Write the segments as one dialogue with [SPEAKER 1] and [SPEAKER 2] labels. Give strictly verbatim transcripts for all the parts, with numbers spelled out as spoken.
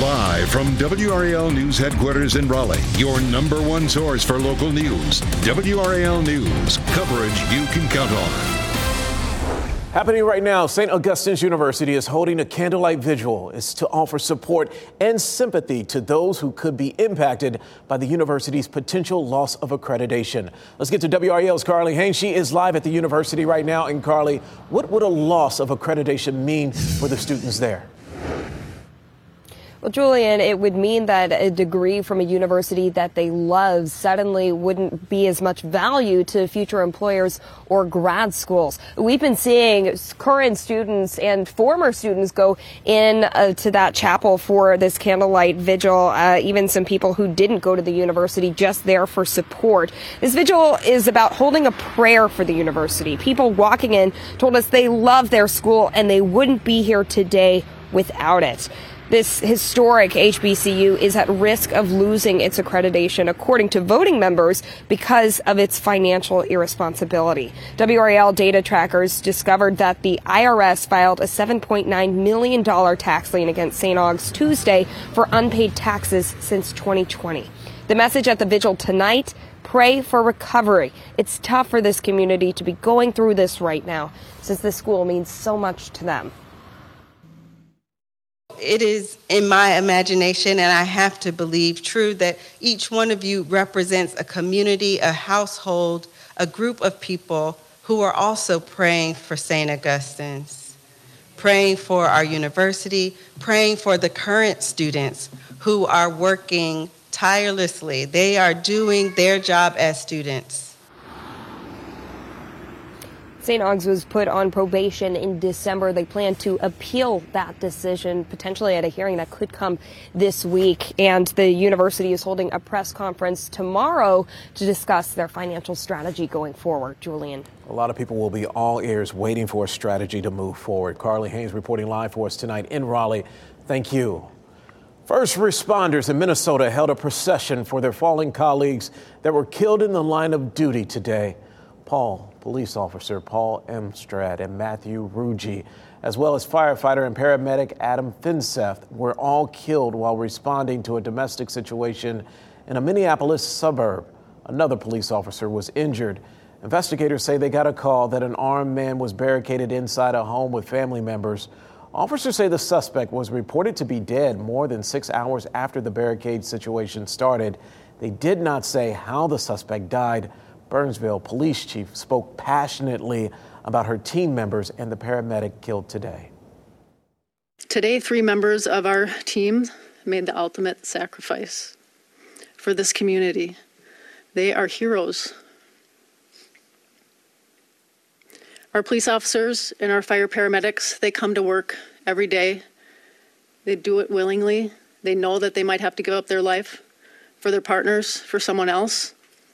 [SPEAKER 1] Live from W R A L News headquarters in Raleigh, your number one source for local news. W R A L News, coverage you can count on.
[SPEAKER 2] Happening right now, Saint Augustine's University is holding a candlelight vigil. It's to offer support and sympathy to those who could be impacted by the university's potential loss of accreditation. Let's get to W R A L's Carly Haynes. She is live at the university right now. And Carly, what would a loss of accreditation mean for the students there?
[SPEAKER 3] Well, Julian, it would mean that a degree from a university that they love suddenly wouldn't be as much value to future employers or grad schools. We've been seeing current students and former students go in uh, to that chapel for this candlelight vigil, uh, even some people who didn't go to the university just there for support. This vigil is about holding a prayer for the university. People walking in told us they love their school and they wouldn't be here today without it. This historic H B C U is at risk of losing its accreditation, according to voting members, because of its financial irresponsibility. W R A L data trackers discovered that the I R S filed a seven point nine million dollars tax lien against Saint Aug's Tuesday for unpaid taxes since twenty twenty. The message at the vigil tonight: pray for recovery. It's tough for this community to be going through this right now, since this school means so much to them.
[SPEAKER 4] It is in my imagination, and I have to believe true, that each one of you represents a community, a household, a group of people who are also praying for Saint Augustine's, praying for our university, praying for the current students who are working tirelessly. They are doing their job as students.
[SPEAKER 3] Saint Aug's was put on probation in December. They plan to appeal that decision, potentially at a hearing that could come this week. And the university is holding a press conference tomorrow to discuss their financial strategy going forward. Julian.
[SPEAKER 2] A lot of people will be all ears waiting for a strategy to move forward. Carly Haynes reporting live for us tonight in Raleigh. Thank you. First responders in Minnesota held a procession for their fallen colleagues that were killed in the line of duty today. Paul, police officer Paul Emstrad and Matthew Ruge, as well as firefighter and paramedic Adam Finseth, were all killed while responding to a domestic situation in a Minneapolis suburb. Another police officer was injured. Investigators say they got a call that an armed man was barricaded inside a home with family members. Officers say the suspect was reported to be dead more than six hours after the barricade situation started. They did not say how the suspect died. Burnsville police chief spoke passionately about her team members and the paramedic killed today.
[SPEAKER 5] Today, three members of our team made the ultimate sacrifice for this community. They are heroes. Our police officers and our fire paramedics, they come to work every day. They do it willingly. They know that they might have to give up their life for their partners, for someone else.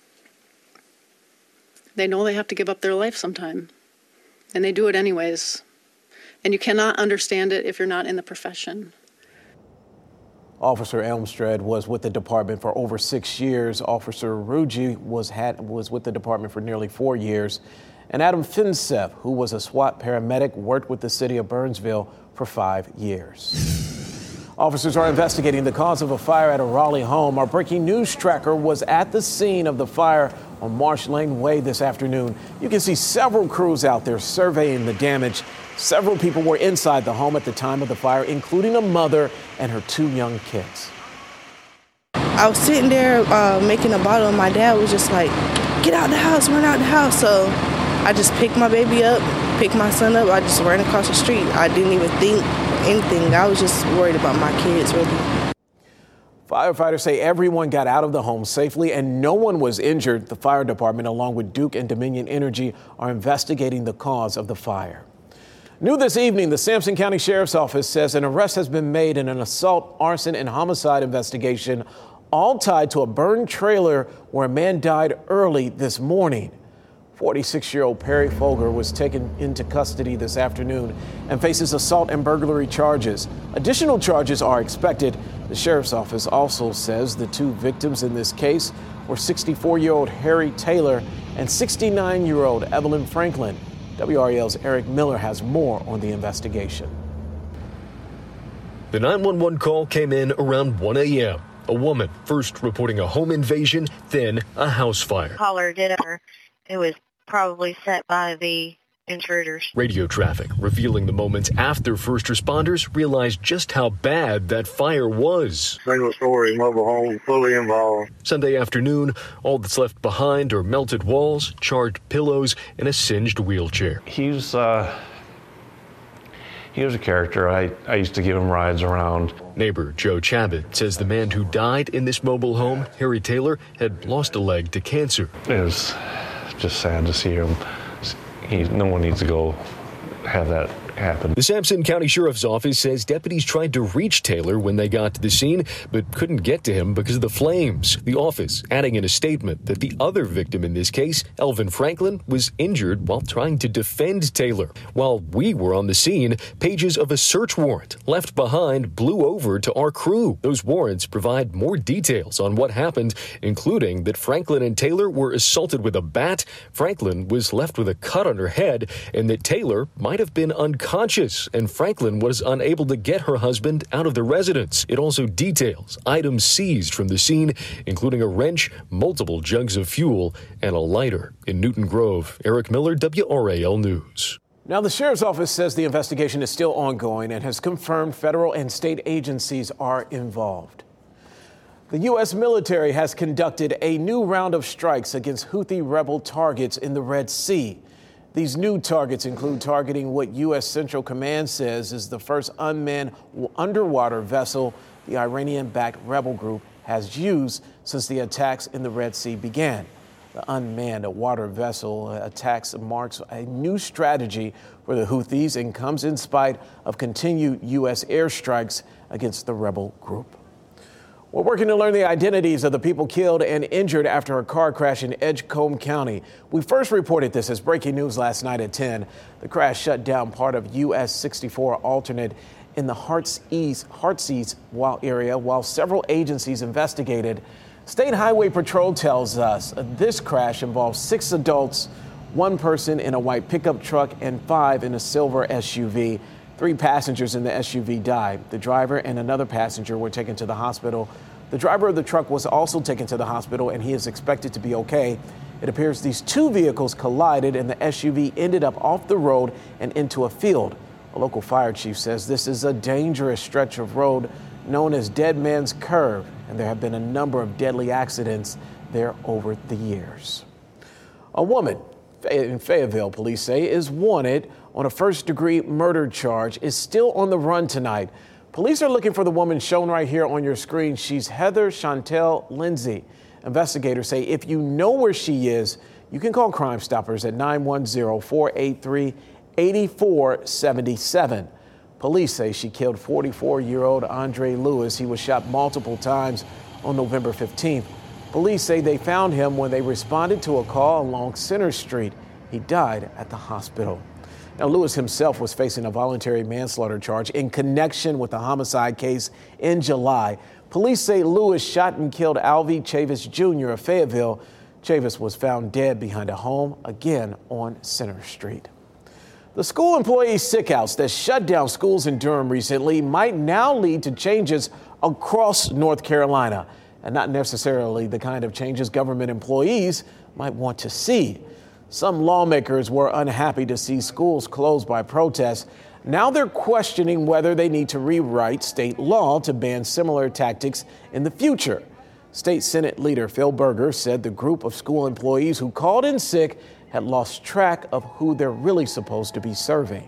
[SPEAKER 5] They know they have to give up their life sometime, and they do it anyways. And you cannot understand it if you're not in the profession.
[SPEAKER 2] Officer Elmstrad was with the department for over six years. Officer Ruge was, had, was with the department for nearly four years. And Adam Finseth, who was a SWAT paramedic, worked with the city of Burnsville for five years. Officers are investigating the cause of a fire at a Raleigh home. Our breaking news tracker was at the scene of the fire on Marsh Lane Way this afternoon. You can see several crews out there surveying the damage. Several people were inside the home at the time of the fire, including a mother and her two young kids.
[SPEAKER 6] I was sitting there uh, making a bottle, and my dad was just like, "Get out the house, run out the house." So I just picked my baby up, picked my son up. I just ran across the street. I didn't even think anything. I was just worried about my kids, really.
[SPEAKER 2] Firefighters say everyone got out of the home safely and no one was injured. The fire department, along with Duke and Dominion Energy, are investigating the cause of the fire. New this evening, the Sampson County Sheriff's Office says an arrest has been made in an assault, arson, and homicide investigation, all tied to a burned trailer where a man died early this morning. forty-six-year-old Perry Folger was taken into custody this afternoon and faces assault and burglary charges. Additional charges are expected. The sheriff's office also says the two victims in this case were sixty-four-year-old Harry Taylor and sixty-nine-year-old Evelyn Franklin. W R A L's Eric Miller has more on the investigation.
[SPEAKER 7] The nine one one call came in around one a.m. A woman first reporting a home invasion, then a house fire.
[SPEAKER 8] Caller did her. It was probably set by the intruders.
[SPEAKER 7] Radio traffic revealing the moments after first responders realized just how bad that fire was.
[SPEAKER 9] Single-story mobile home, fully involved.
[SPEAKER 7] Sunday afternoon, all that's left behind are melted walls, charred pillows, and a singed wheelchair.
[SPEAKER 10] He's, uh, he was a character. I, I used to give him rides around.
[SPEAKER 7] Neighbor Joe Chabot says the man who died in this mobile home, Harry Taylor, had lost a leg to cancer.
[SPEAKER 10] It was just sad to see him. He, no one needs to go have that happen.
[SPEAKER 7] The Sampson County Sheriff's Office says deputies tried to reach Taylor when they got to the scene, but couldn't get to him because of the flames. The office adding in a statement that the other victim in this case, Elvin Franklin, was injured while trying to defend Taylor. While we were on the scene, pages of a search warrant left behind blew over to our crew. Those warrants provide more details on what happened, including that Franklin and Taylor were assaulted with a bat, Franklin was left with a cut on her head, and that Taylor might have been unconscious and Franklin was unable to get her husband out of the residence. It also details items seized from the scene, including a wrench, multiple jugs of fuel, and a lighter. In Newton Grove, Eric Miller, W R A L News.
[SPEAKER 2] Now, the Sheriff's Office says the investigation is still ongoing and has confirmed federal and state agencies are involved. The U S military has conducted a new round of strikes against Houthi rebel targets in the Red Sea. These new targets include targeting what U S Central Command says is the first unmanned underwater vessel the Iranian-backed rebel group has used since the attacks in the Red Sea began. The unmanned water vessel attacks marks a new strategy for the Houthis and comes in spite of continued U S airstrikes against the rebel group. We're working to learn the identities of the people killed and injured after a car crash in Edgecombe County. We first reported this as breaking news last night at ten. The crash shut down part of U S sixty-four alternate in the Heartsease, Heartsease area while several agencies investigated. State Highway Patrol tells us this crash involves six adults, one person in a white pickup truck, and five in a silver S U V. Three passengers in the S U V died. The driver and another passenger were taken to the hospital. The driver of the truck was also taken to the hospital, and he is expected to be okay. It appears these two vehicles collided, and the S U V ended up off the road and into a field. A local fire chief says this is a dangerous stretch of road known as Dead Man's Curve, and there have been a number of deadly accidents there over the years. A woman in Fayetteville, police say, is wanted on a first-degree murder charge, is still on the run tonight. Police are looking for the woman shown right here on your screen. She's Heather Chantel Lindsay. Investigators say if you know where she is, you can call Crime Stoppers at nine one zero, four eight three, eight four seven seven. Police say she killed forty-four-year-old Andre Lewis. He was shot multiple times on November fifteenth. Police say they found him when they responded to a call along Center Street. He died at the hospital. Now, Lewis himself was facing a voluntary manslaughter charge in connection with a homicide case in July. Police say Lewis shot and killed Alvy Chavis Junior of Fayetteville. Chavis was found dead behind a home, again on Center Street. The school employee sickouts that shut down schools in Durham recently might now lead to changes across North Carolina, and not necessarily the kind of changes government employees might want to see. Some lawmakers were unhappy to see schools closed by protests. Now they're questioning whether they need to rewrite state law to ban similar tactics in the future. State Senate leader Phil Berger said the group of school employees who called in sick had lost track of who they're really supposed to be serving.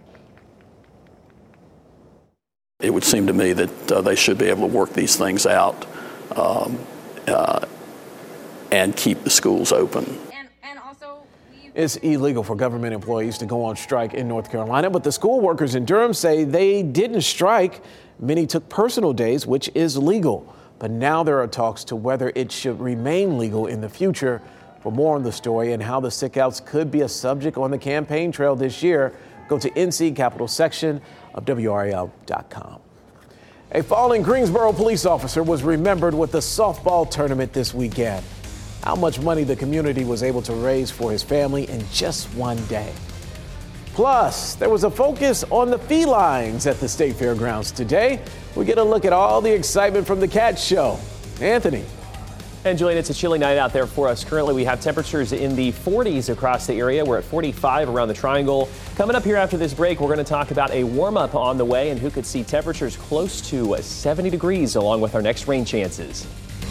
[SPEAKER 11] It would seem to me that uh, they should be able to work these things out um, uh, and keep the schools open.
[SPEAKER 2] It's illegal for government employees to go on strike in North Carolina, but the school workers in Durham say they didn't strike. Many took personal days, which is legal. But now there are talks to whether it should remain legal in the future. For more on the story and how the sickouts could be a subject on the campaign trail this year, go to N C Capital section of W R A L dot com. A fallen Greensboro police officer was remembered with the softball tournament this weekend. How much money the community was able to raise for his family in just one day. Plus, there was a focus on the felines at the State Fairgrounds today. We get a look at all the excitement from the Cat Show. Anthony.
[SPEAKER 12] And Julian, it's a chilly night out there for us. Currently, we have temperatures in the forties across the area. We're at forty-five around the Triangle. Coming up here after this break, we're going to talk about a warm-up on the way and who could see temperatures close to seventy degrees along with our next rain chances.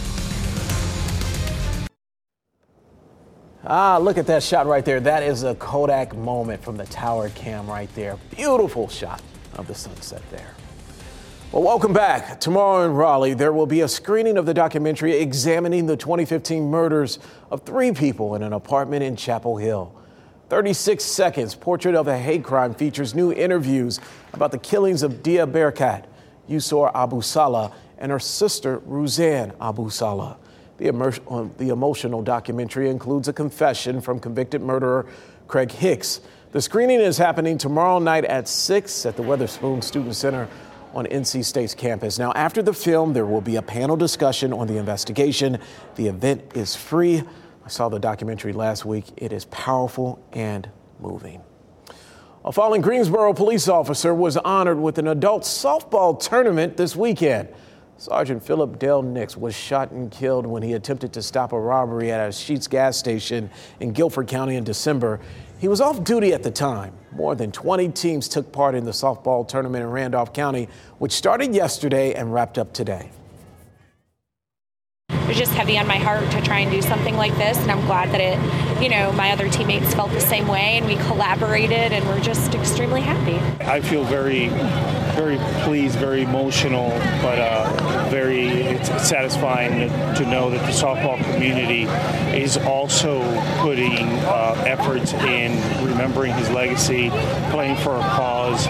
[SPEAKER 2] Ah, look at that shot right there. That is a Kodak moment from the tower cam right there. Beautiful shot of the sunset there. Well, welcome back. Tomorrow in Raleigh, there will be a screening of the documentary examining the twenty fifteen murders of three people in an apartment in Chapel Hill. thirty-six seconds portrait of a hate crime features new interviews about the killings of Dia Berkat, Yusor Abu Salah, and her sister, Ruzanne Abu Salah. The, immer- the emotional documentary includes a confession from convicted murderer Craig Hicks. The screening is happening tomorrow night at six at the Weatherspoon Student Center on N C State's campus. Now, after the film, there will be a panel discussion on the investigation. The event is free. I saw the documentary last week. It is powerful and moving. A fallen Greensboro police officer was honored with an adult softball tournament this weekend. Sergeant Philip Dale Nix was shot and killed when he attempted to stop a robbery at a Sheetz gas station in Guilford County in December. He was off duty at the time. More than twenty teams took part in the softball tournament in Randolph County, which started yesterday and wrapped up today.
[SPEAKER 13] It was just heavy on my heart to try and do something like this, and I'm glad that it, you know, my other teammates felt the same way, and we collaborated, and we're just extremely happy.
[SPEAKER 14] I feel very, very pleased, very emotional, but uh, very it's satisfying to know that the softball community is also putting uh, efforts in remembering his legacy, playing for a cause.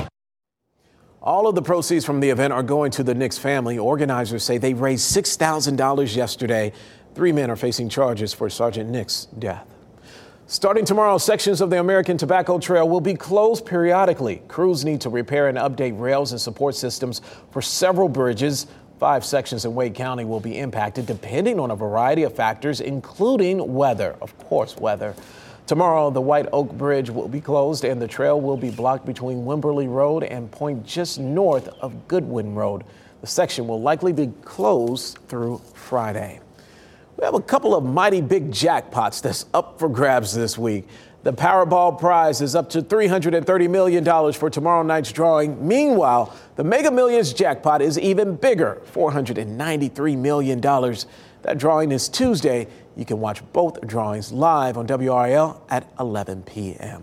[SPEAKER 2] All of the proceeds from the event are going to the Nix family. Organizers say they raised six thousand dollars yesterday. Three men are facing charges for Sergeant Nix's death. Starting tomorrow, sections of the American Tobacco Trail will be closed periodically. Crews need to repair and update rails and support systems for several bridges. Five sections in Wake County will be impacted depending on a variety of factors, including weather. Of course, weather. Tomorrow, the White Oak Bridge will be closed and the trail will be blocked between Wimberley Road and Point just north of Goodwin Road. The section will likely be closed through Friday. We have a couple of mighty big jackpots that's up for grabs this week. The Powerball prize is up to three hundred thirty million dollars for tomorrow night's drawing. Meanwhile, the Mega Millions jackpot is even bigger, four hundred ninety-three million dollars. That drawing is Tuesday. You can watch both drawings live on W R A L at eleven p.m.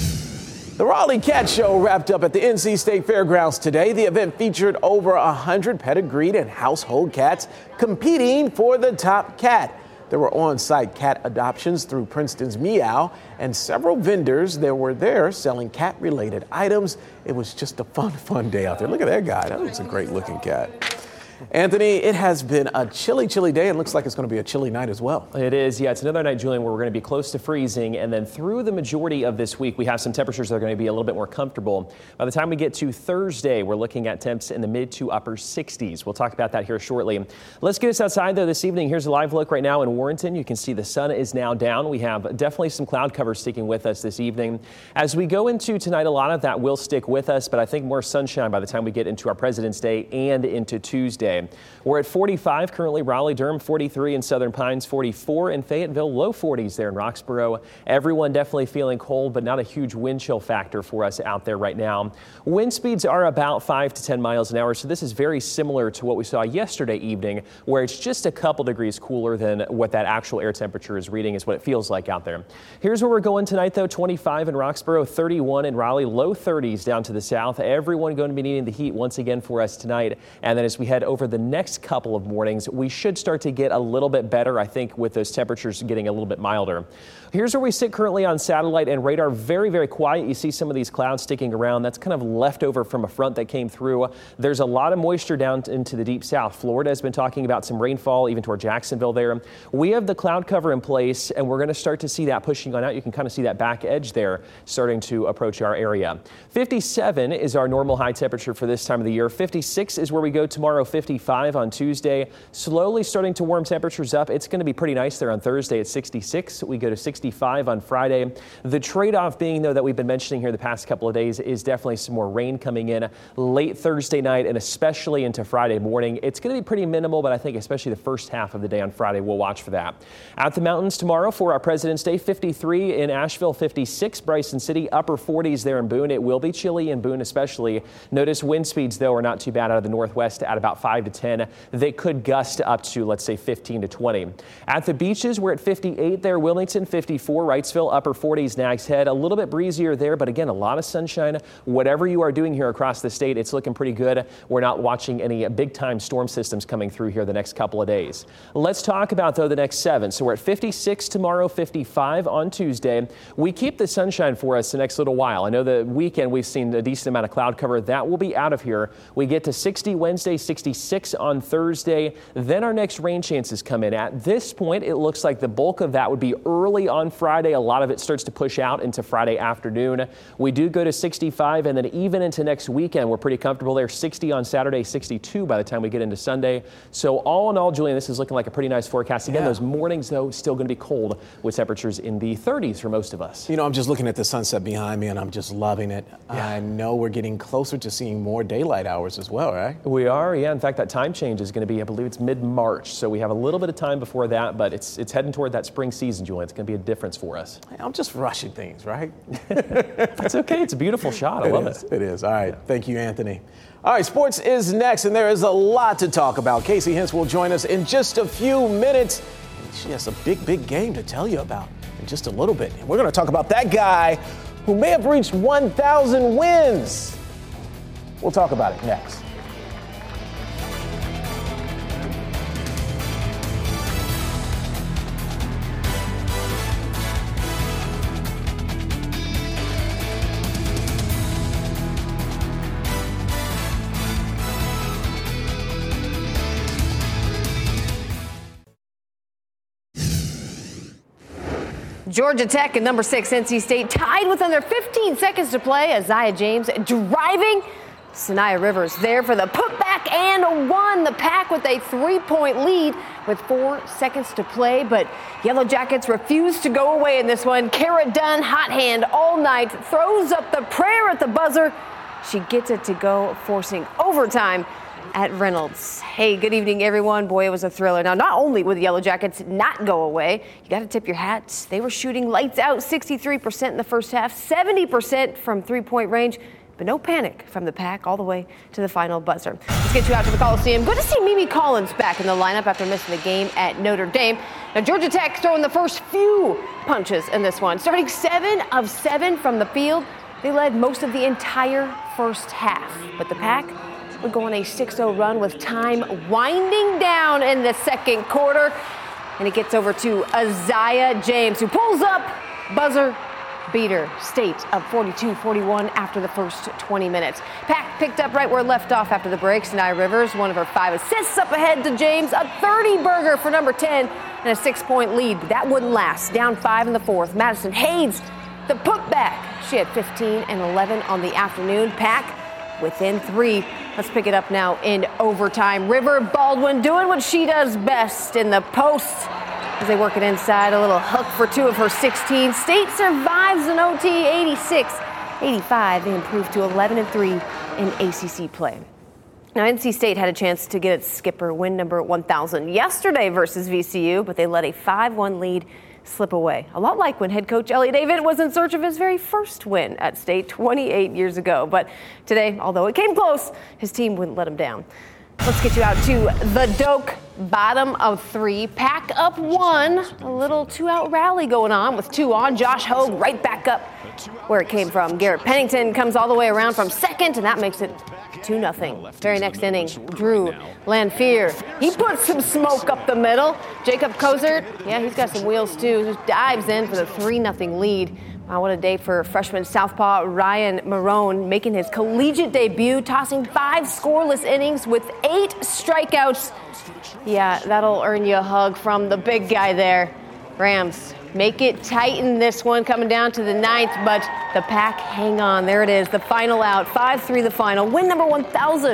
[SPEAKER 2] The Raleigh Cat Show wrapped up at the N C State Fairgrounds today. The event featured over one hundred pedigreed and household cats competing for the top cat. There were on-site cat adoptions through Princeton's Meow, and several vendors that were there selling cat-related items. It was just a fun, fun day out there. Look at that guy. That looks a great-looking cat. Anthony, it has been a chilly, chilly day and looks like it's going to be a chilly night as well.
[SPEAKER 12] It is. Yeah, it's another night, Julian, where we're going to be close to freezing. And then through the majority of this week, we have some temperatures that are going to be a little bit more comfortable. By the time we get to Thursday, we're looking at temps in the mid to upper sixties. We'll talk about that here shortly. Let's get us outside, though, this evening. Here's a live look right now in Warrenton. You can see the sun is now down. We have definitely some cloud cover sticking with us this evening. As we go into tonight, a lot of that will stick with us, but I think more sunshine by the time we get into our President's Day and into Tuesday. We're at forty-five currently, Raleigh, Durham, forty-three in Southern Pines, forty-four in Fayetteville, low forties there in Roxborough. Everyone definitely feeling cold, but not a huge wind chill factor for us out there right now. Wind speeds are about five to ten miles an hour, so this is very similar to what we saw yesterday evening, where it's just a couple degrees cooler than what that actual air temperature is reading, is what it feels like out there. Here's where we're going tonight, though. twenty-five in Roxborough, thirty-one in Raleigh, low thirties down to the south. Everyone going to be needing the heat once again for us tonight. And then as we head over the next Next couple of mornings, we should start to get a little bit better, I think, with those temperatures getting a little bit milder. Here's where we sit currently on satellite and radar. Very, very quiet. You see some of these clouds sticking around. That's kind of leftover from a front that came through. There's a lot of moisture down into the deep south. Florida has been talking about some rainfall, even toward Jacksonville there. We have the cloud cover in place, and we're going to start to see that pushing on out. You can kind of see that back edge there starting to approach our area. fifty-seven is our normal high temperature for this time of the year. fifty-six is where we go tomorrow. fifty fifty-five on Tuesday. Slowly starting to warm temperatures up. It's going to be pretty nice there on Thursday at sixty-six. We go to sixty-five on Friday. The trade-off being, though, that we've been mentioning here the past couple of days is definitely some more rain coming in late Thursday night and especially into Friday morning. It's going to be pretty minimal, but I think especially the first half of the day on Friday, we'll watch for that. At the mountains tomorrow for our President's Day, fifty-three in Asheville, fifty-six Bryson City, upper forties there in Boone. It will be chilly in Boone especially. Notice wind speeds, though, are not too bad out of the northwest at about five to ten. They could gust up to, let's say, fifteen to twenty. At the beaches, we're at fifty-eight there. Wilmington, fifty-four. Wrightsville, upper forties. Nags Head, a little bit breezier there, but again, a lot of sunshine. Whatever you are doing here across the state, it's looking pretty good. We're not watching any big-time storm systems coming through here the next couple of days. Let's talk about, though, the next seven. So we're at fifty-six tomorrow, fifty-five on Tuesday. We keep the sunshine for us the next little while. I know the weekend we've seen a decent amount of cloud cover. That will be out of here. We get to sixty Wednesday, sixty-six on Thursday. Then our next rain chances come in. At this point, it looks like the bulk of that would be early on Friday. A lot of it starts to push out into Friday afternoon. We do go to sixty-five, and then even into next weekend, we're pretty comfortable there. sixty on Saturday, sixty-two by the time we get into Sunday. So all in all, Julian, this is looking like a pretty nice forecast. Again, yeah. Those mornings, though, still going to be cold with temperatures in the thirties for most of us.
[SPEAKER 2] You know, I'm just looking at the sunset behind me, and I'm just loving it. Yeah. I know we're getting closer to seeing more daylight hours as well, right?
[SPEAKER 12] We are, yeah. In fact, that time change is going to be, I believe it's mid-March. So we have a little bit of time before that, but it's it's heading toward that spring season, Julian. It's going to be a difference for us.
[SPEAKER 2] I'm just rushing things, right?
[SPEAKER 12] It's okay. It's a beautiful shot. I
[SPEAKER 2] it
[SPEAKER 12] love
[SPEAKER 2] is.
[SPEAKER 12] it.
[SPEAKER 2] It is. All right. Thank you, Anthony. All right, sports is next, and there is a lot to talk about. Casey Hintz will join us in just a few minutes. And she has a big, big game to tell you about in just a little bit. And we're going to talk about that guy who may have reached one thousand wins. We'll talk about it next.
[SPEAKER 15] Georgia Tech and number six N C State tied with under fifteen seconds to play. Isaiah James driving. Sanaya Rivers there for the putback and one. The Pack with a three-point lead with four seconds to play. But Yellow Jackets refuse to go away in this one. Kara Dunn, hot hand all night, throws up the prayer at the buzzer. She gets it to go, forcing overtime at Reynolds. Hey, good evening, everyone. Boy, it was a thriller. Now, not only would the Yellow Jackets not go away, you got to tip your hats. They were shooting lights out, sixty-three percent in the first half, seventy percent from three-point range. But no panic from the Pack all the way to the final buzzer. Let's get you out to the Coliseum. Good to see Mimi Collins back in the lineup after missing the game at Notre Dame. Now, Georgia Tech throwing the first few punches in this one. Starting seven of seven from the field, they led most of the entire first half. But the Pack would go on a six oh run with time winding down in the second quarter. And it gets over to Isaiah James, who pulls up, buzzer beater. State up forty-two forty-one after the first twenty minutes. Pack picked up right where it left off after the break. Sanaya Rivers, one of her five assists up ahead to James. A thirty-burger for number ten and a six-point lead. But that wouldn't last. Down five in the fourth. Madison Hayes, the putback. She had fifteen and eleven on the afternoon. Pack within three. Let's pick it up now in overtime. River Baldwin doing what she does best in the post. As they work it inside, a little hook for two of her sixteen. State survives an O T, eighty-six eighty-five. They improved to eleven and three in A C C play. Now, N C State had a chance to get its skipper win number one thousand yesterday versus V C U, but they let a five one lead slip away. A lot like when head coach Elliott Avent was in search of his very first win at State twenty-eight years ago. But today, although it came close, his team wouldn't let him down. Let's get you out to the Doak, bottom of three. Pack up one. A little two-out rally going on with two on. Josh Hogue right back up where it came from. Garrett Pennington comes all the way around from second, and that makes it two nothing. Very next inning, Drew Lanphier. He puts some smoke up the middle. Jacob Kozert, yeah, he's got some wheels too. Just dives in for the three nothing lead. Wow, what a day for freshman southpaw Ryan Marone, making his collegiate debut, tossing five scoreless innings with eight strikeouts. Yeah, that'll earn you a hug from the big guy there. Rams make it tight in this one, coming down to the ninth, but the Pack hang on. There it is, the final out, five three the final. Win number one thousand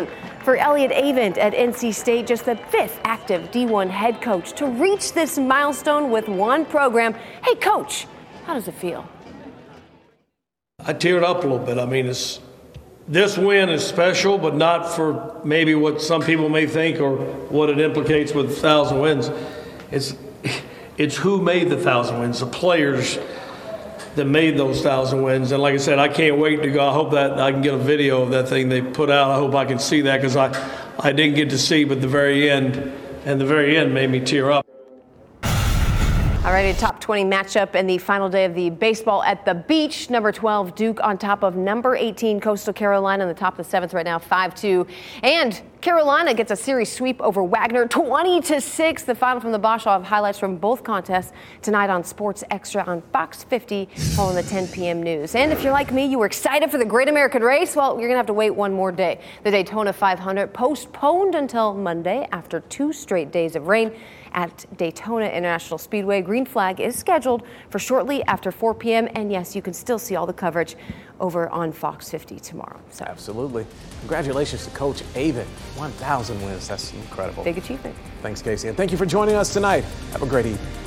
[SPEAKER 15] For Elliott Avent at N C State, just the fifth active D one head coach to reach this milestone with one program. Hey, Coach, how does it feel?
[SPEAKER 16] I teared up a little bit. I mean, it's, this win is special, but not for maybe what some people may think or what it implicates with a thousand wins. It's, it's who made the thousand wins, the players that made those thousand wins. And like I said, I can't wait to go. I hope that I can get a video of that thing they put out. I hope I can see that because I, I didn't get to see, but the very end, and the very end made me tear up.
[SPEAKER 15] All right, a top twenty matchup in the final day of the baseball at the beach. Number twelve, Duke on top of number eighteen, Coastal Carolina in the top of the seventh right now, five two. And Carolina gets a series sweep over Wagner, twenty to six. The final from the Bosch. I'll have highlights from both contests tonight on Sports Extra on Fox fifty following the ten p.m. news. And if you're like me, you were excited for the Great American Race, well, you're going to have to wait one more day. The Daytona five hundred postponed until Monday after two straight days of rain at Daytona International Speedway. Green flag is scheduled for shortly after four p.m. And yes, you can still see all the coverage over on Fox fifty tomorrow. So.
[SPEAKER 2] Absolutely. Congratulations to Coach Avent. one thousand wins. That's incredible.
[SPEAKER 15] Big achievement.
[SPEAKER 2] Thanks, Casey. And thank you for joining us tonight. Have a great evening.